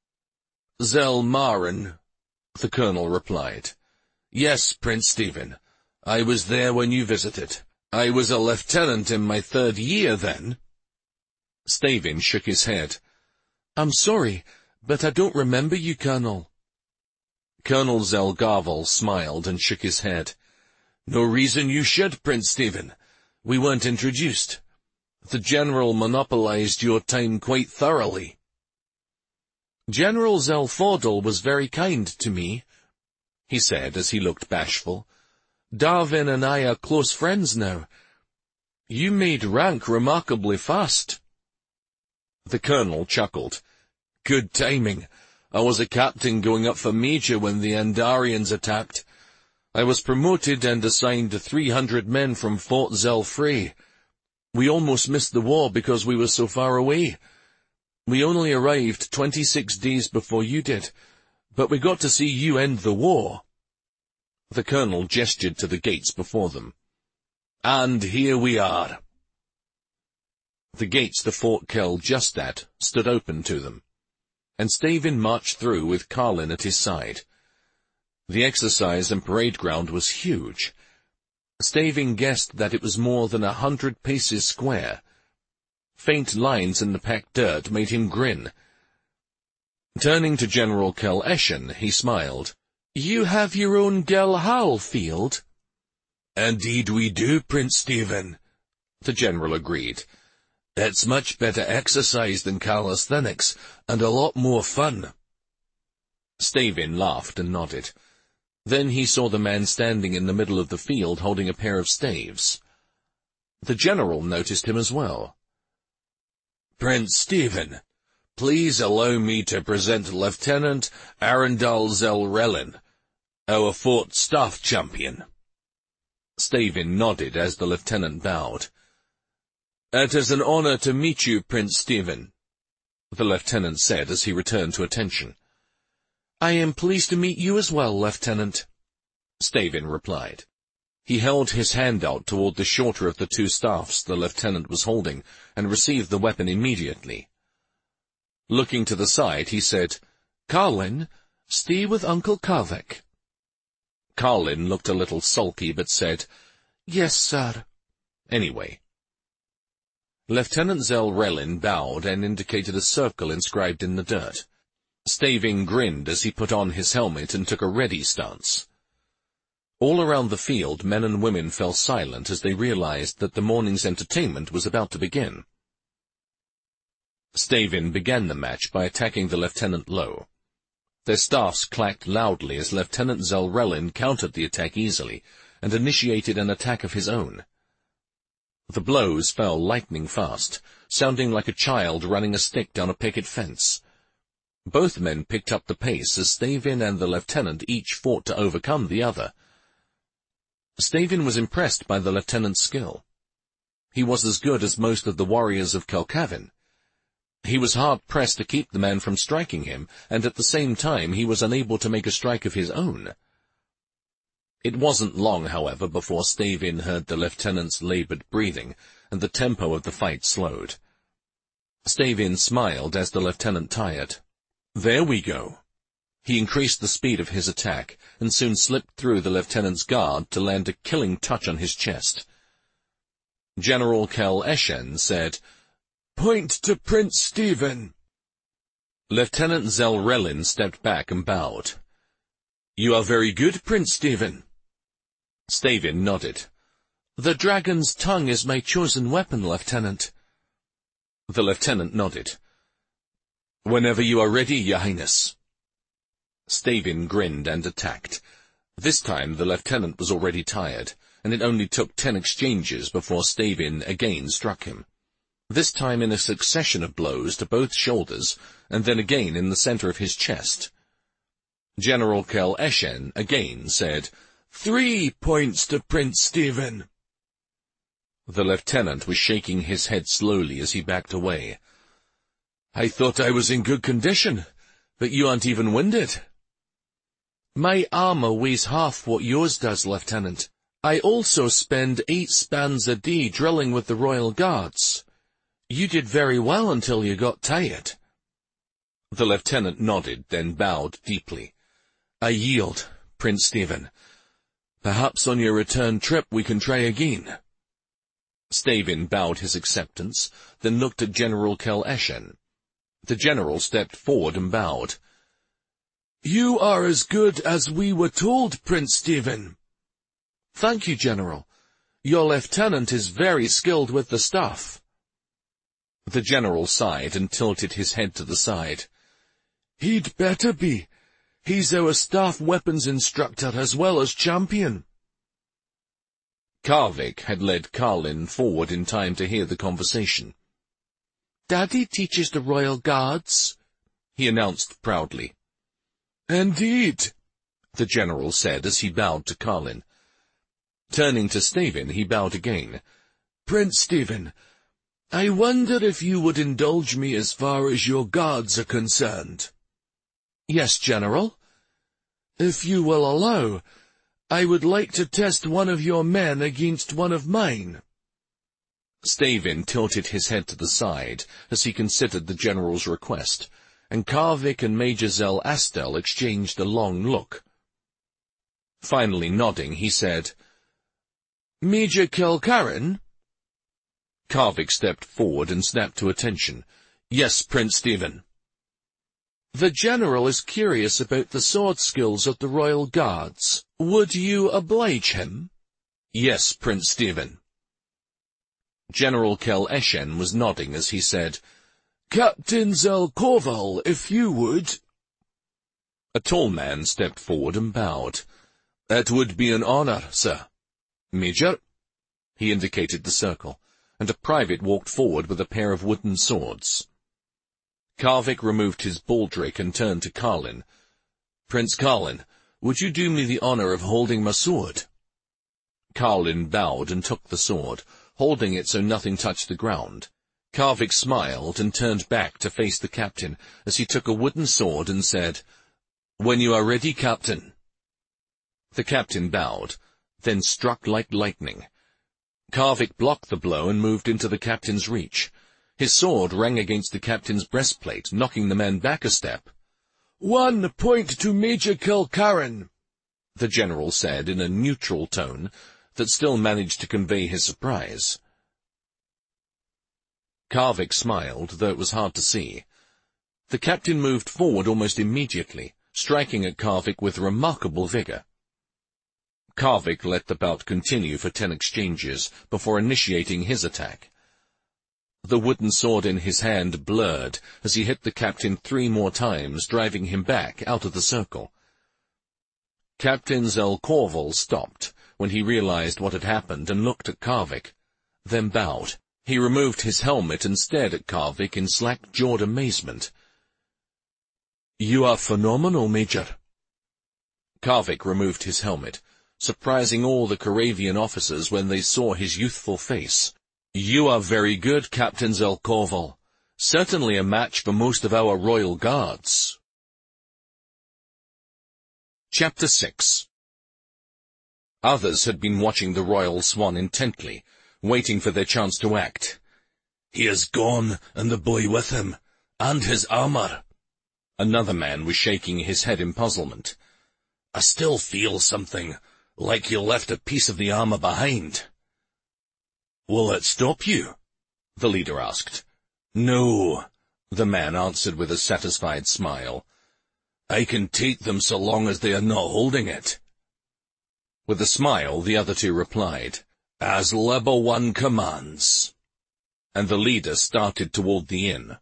"Zelmaren," the colonel replied. "Yes, Prince Stephen. I was there when you visited. I was a lieutenant in my 3rd year then." Stavin shook his head. "I'm sorry, but I don't remember you, Colonel." Colonel Zelgarval smiled and shook his head. "No reason you should, Prince Stephen. We weren't introduced. The general monopolized your time quite thoroughly." "General Zelfordal was very kind to me," he said as he looked bashful. "Darvin and I are close friends now. You made rank remarkably fast." The colonel chuckled. "Good timing. I was a captain going up for major when the Andarians attacked. I was promoted and assigned to 300 men from Fort Zelfrey. We almost missed the war because we were so far away. We only arrived 26 days before you did, but we got to see you end the war." The colonel gestured to the gates before them. "And here we are." The gates to Fort Kjell-Justad stood open to them, and Stavin marched through with Carlin at his side. The exercise and parade ground was huge. Stavin guessed that it was more than 100 paces square. Faint lines in the packed dirt made him grin. Turning to General Kel Eschen, he smiled. "You have your own Gelhal field?" "Indeed we do, Prince Stephen," the general agreed. "It's much better exercise than calisthenics, and a lot more fun." Stavin laughed and nodded. Then he saw the man standing in the middle of the field holding a pair of staves. The general noticed him as well. "Prince Stephen, please allow me to present Lieutenant Arundel Zell-Relin, our fort staff champion." Stavin nodded as the lieutenant bowed. "It is an honor to meet you, Prince Stephen," the lieutenant said as he returned to attention. "I am pleased to meet you as well, Lieutenant," Stavin replied. He held his hand out toward the shorter of the two staffs the lieutenant was holding, and received the weapon immediately. Looking to the side, he said, "Carlin, stay with Uncle Kavik." Carlin looked a little sulky, but said, "Yes, sir." Anyway. Lieutenant Zell-Relin bowed and indicated a circle inscribed in the dirt. Stavin grinned as he put on his helmet and took a ready stance. All around the field, men and women fell silent as they realized that the morning's entertainment was about to begin. Stavin began the match by attacking the lieutenant low. Their staffs clacked loudly as Lieutenant Zell-Relin countered the attack easily and initiated an attack of his own. The blows fell lightning fast, sounding like a child running a stick down a picket fence. Both men picked up the pace as Stavin and the lieutenant each fought to overcome the other. Stavin was impressed by the lieutenant's skill. He was as good as most of the warriors of Kelkavin. He was hard-pressed to keep the man from striking him, and at the same time he was unable to make a strike of his own. It wasn't long, however, before Stavin heard the lieutenant's labored breathing, and the tempo of the fight slowed. Stavin smiled as the lieutenant tired. "There we go." He increased the speed of his attack, and soon slipped through the lieutenant's guard to land a killing touch on his chest. General Kel Eschen said, "Point to Prince Stephen." Lieutenant Zell-Relin stepped back and bowed. "You are very good, Prince Stephen." Stavin nodded. "The dragon's tongue is my chosen weapon, Lieutenant." The lieutenant nodded. "Whenever you are ready, Your Highness." Stavin grinned and attacked. This time the lieutenant was already tired, and it only took 10 exchanges before Stavin again struck him. This time in a succession of blows to both shoulders, and then again in the center of his chest. General Kel Eschen again said, 3 points to Prince Stephen." The lieutenant was shaking his head slowly as he backed away. "I thought I was in good condition, but you aren't even winded." "My armor weighs half what yours does, Lieutenant. I also spend 8 spans a day drilling with the Royal Guards. You did very well until you got tired." The lieutenant nodded, then bowed deeply. "I yield, Prince Stephen. Perhaps on your return trip we can try again." Stavin bowed his acceptance, then looked at General Kel Eschen. The general stepped forward and bowed. "You are as good as we were told, Prince Stephen." "Thank you, General. Your lieutenant is very skilled with the staff." The general sighed and tilted his head to the side. "He'd better be. He's our staff weapons instructor as well as champion." Kavik had led Carlin forward in time to hear the conversation. "Daddy teaches the Royal Guards," he announced proudly. "Indeed," the general said as he bowed to Carlin. Turning to Stavin, he bowed again. "Prince Stephen, I wonder if you would indulge me as far as your guards are concerned." "Yes, General." "If you will allow, I would like to test one of your men against one of mine." Stavin tilted his head to the side as he considered the general's request, and Kavik and Major Zell-Astel exchanged a long look. Finally nodding, he said, "Major Kelkarin?" Karvik stepped forward and snapped to attention. "Yes, Prince Stephen." "The general is curious about the sword skills of the royal guards. Would you oblige him?" "Yes, Prince Stephen." General Kel Eshen was nodding as he said, "Captain Zelkorval, if you would." A tall man stepped forward and bowed. "It would be an honor, sir." "Major?" He indicated the circle, and a private walked forward with a pair of wooden swords. Karvik removed his baldric and turned to Karlin. "Prince Karlin, would you do me the honor of holding my sword?" Karlin bowed and took the sword, holding it so nothing touched the ground. Karvik smiled and turned back to face the captain as he took a wooden sword and said, "When you are ready, Captain." The captain bowed, then struck like lightning. Karvik blocked the blow and moved into the captain's reach. His sword rang against the captain's breastplate, knocking the man back a step. "1 point to Major Kilcaran," the general said in a neutral tone that still managed to convey his surprise. Karvik smiled, though it was hard to see. The captain moved forward almost immediately, striking at Karvik with remarkable vigor. Karvik let the bout continue for 10 exchanges before initiating his attack. The wooden sword in his hand blurred as he hit the captain 3 more times, driving him back out of the circle. Captain Zelkorval stopped when he realized what had happened and looked at Karvik, then bowed. He removed his helmet and stared at Karvik in slack-jawed amazement. "You are phenomenal, Major." Karvik removed his helmet, surprising all the Karavian officers when they saw his youthful face. "You are very good, Captain Zelkorval. Certainly a match for most of our royal guards." Chapter 6. Others had been watching the royal swan intently, waiting for their chance to act. "He is gone, and the boy with him, and his armor." Another man was shaking his head in puzzlement. "I still feel something, like you left a piece of the armor behind." "Will it stop you?" the leader asked. "No," the man answered with a satisfied smile. "I can take them so long as they are not holding it." With a smile, the other two replied, "As Level 1 commands." And the leader started toward the inn.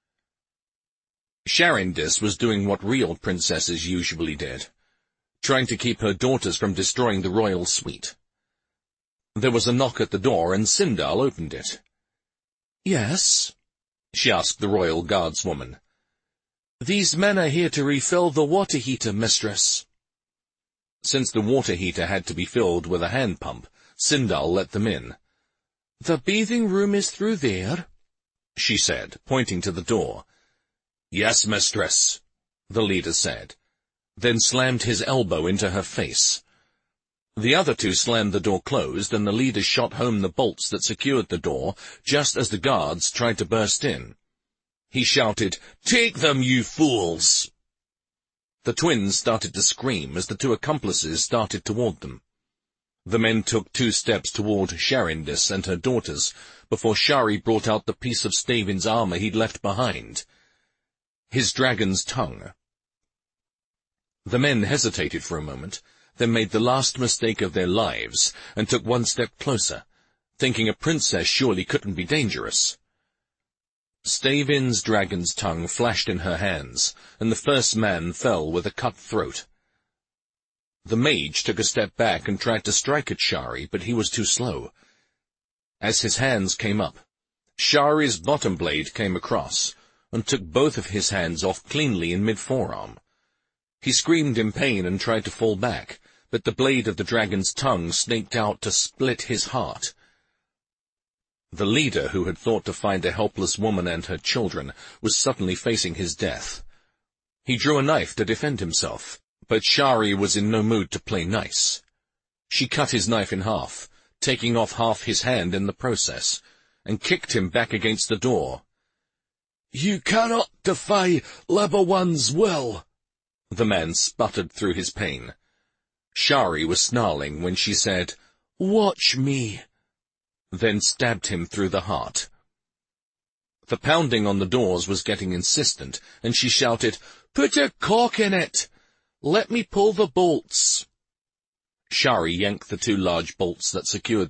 Sharindis was doing what real princesses usually did, trying to keep her daughters from destroying the royal suite. There was a knock at the door, and Sindal opened it. "Yes?" she asked the royal guardswoman. "These men are here to refill the water heater, mistress." Since the water heater had to be filled with a hand pump, Sindal let them in. "The bathing room is through there," she said, pointing to the door. "Yes, mistress," the leader said, then slammed his elbow into her face. The other two slammed the door closed, and the leader shot home the bolts that secured the door just as the guards tried to burst in. He shouted, "Take them, you fools!" The twins started to scream as the two accomplices started toward them. The men took 2 steps toward Sharindis and her daughters before Shari brought out the piece of Stavin's armor he'd left behind. His dragon's tongue. The men hesitated for a moment, then made the last mistake of their lives and took 1 step closer, thinking a princess surely couldn't be dangerous. Stavin's dragon's tongue flashed in her hands, and the first man fell with a cut throat. The mage took a step back and tried to strike at Shari, but he was too slow. As his hands came up, Shari's bottom blade came across, and took both of his hands off cleanly in mid-forearm. He screamed in pain and tried to fall back, but the blade of the dragon's tongue snaked out to split his heart. The leader, who had thought to find a helpless woman and her children, was suddenly facing his death. He drew a knife to defend himself, but Shari was in no mood to play nice. She cut his knife in half, taking off half his hand in the process, and kicked him back against the door. "You cannot defy Level 1's will," the man sputtered through his pain. Shari was snarling when she said, "Watch me." then stabbed him through the heart. The pounding on the doors was getting insistent, and she shouted, "Put a cork in it! Let me pull the bolts!" Shari yanked the 2 large bolts that secured